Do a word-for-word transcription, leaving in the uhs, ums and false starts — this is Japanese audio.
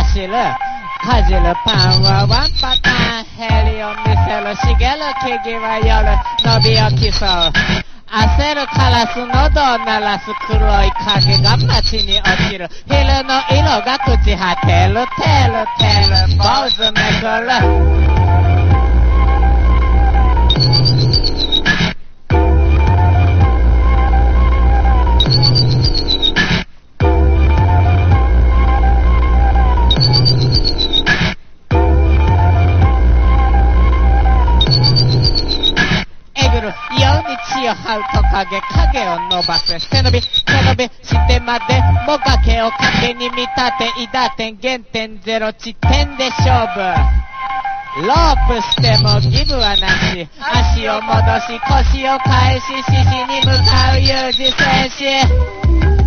走るかじるパンはワンパターンヘリを見せる茂る木々は夜伸びを競う焦るカラス喉を鳴らす黒い影が街に落ちる昼の色が朽ち果てるてるてる坊主めくる夜道を這うトカゲ影を伸ばせ背伸び背伸びしてまでもがけを影に見立ていだ点原点ゼロ地点で勝負ロープしてもギブはなし足を戻し腰を返し獅子に向かう有事静止